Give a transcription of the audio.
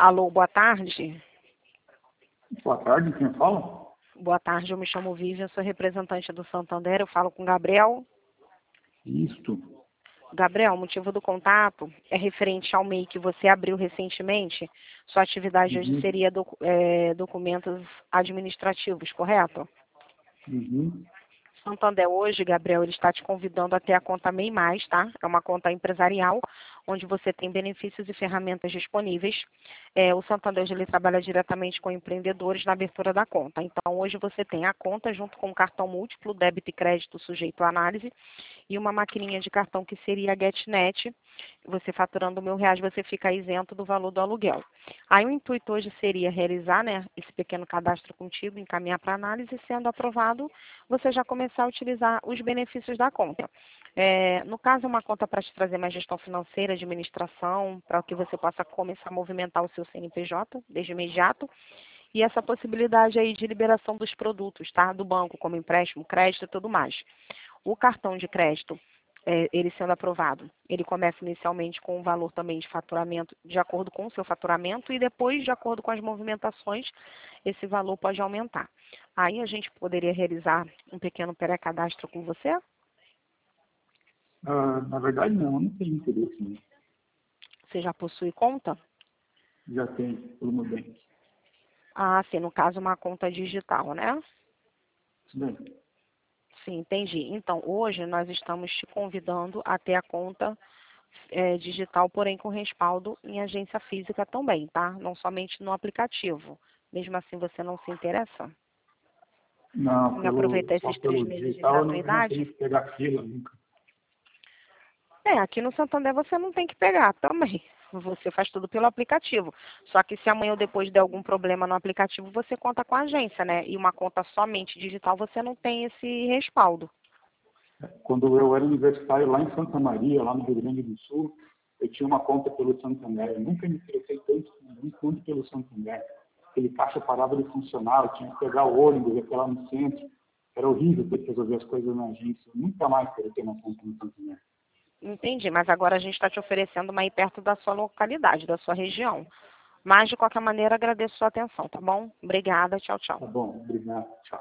Alô, boa tarde. Boa tarde, quem fala? Boa tarde, eu me chamo Vivian, sou representante do Santander, eu falo com Gabriel. Isto. Gabriel, o motivo do contato é referente ao MEI que você abriu recentemente. Sua atividade hoje seria documentos administrativos, correto? Uhum. Santander hoje, Gabriel, ele está te convidando a ter a conta MEI+, tá? É uma conta empresarial, onde você tem benefícios e ferramentas disponíveis. O Santander hoje, ele trabalha diretamente com empreendedores na abertura da conta. Então, hoje você tem a conta junto com o cartão múltiplo, débito e crédito sujeito à análise, e uma maquininha de cartão que seria a GetNet. Você faturando R$ 1.000, você fica isento do valor do aluguel. Aí o intuito hoje seria realizar, né, esse pequeno cadastro contigo, encaminhar para análise, sendo aprovado, você já começar a utilizar os benefícios da conta. No caso, é uma conta para te trazer mais gestão financeira, administração, para que você possa começar a movimentar o seu CNPJ desde imediato. E essa possibilidade aí de liberação dos produtos, tá? Do banco, como empréstimo, crédito e tudo mais. O cartão de crédito, ele sendo aprovado, ele começa inicialmente com um valor também de faturamento de acordo com o seu faturamento e depois, de acordo com as movimentações, esse valor pode aumentar. Aí a gente poderia realizar um pequeno pré-cadastro com você? Na verdade, não tenho interesse nisso. Você já possui conta? Já tenho, pelo Nubank. Ah, sim, no caso uma conta digital, né? Isso bem. Sim, entendi. Então, hoje nós estamos te convidando a ter a conta digital, porém com respaldo em agência física também, tá? Não somente no aplicativo. Mesmo assim, você não se interessa Não, em aproveitar só esses 3 pelo meses de digital eu não tenho gratuidade? que pegar fila nunca. Aqui no Santander você não tem que pegar também. Você faz tudo pelo aplicativo. Só que se amanhã ou depois der algum problema no aplicativo, você conta com a agência, né? E uma conta somente digital, você não tem esse respaldo. Quando eu era universitário lá em Santa Maria, lá no Rio Grande do Sul, eu tinha uma conta pelo Santander. Eu nunca me interessei tanto quanto pelo Santander. Aquele caixa parava de funcionar, eu tinha que pegar o ônibus, ir lá no centro. Era horrível ter que resolver as coisas na agência. Eu nunca mais quero ter uma conta no Santander. Entendi, mas agora a gente está te oferecendo uma aí perto da sua localidade, da sua região. Mas, de qualquer maneira, agradeço a sua atenção, tá bom? Obrigada, tchau, tchau. Tá bom, obrigado, tchau.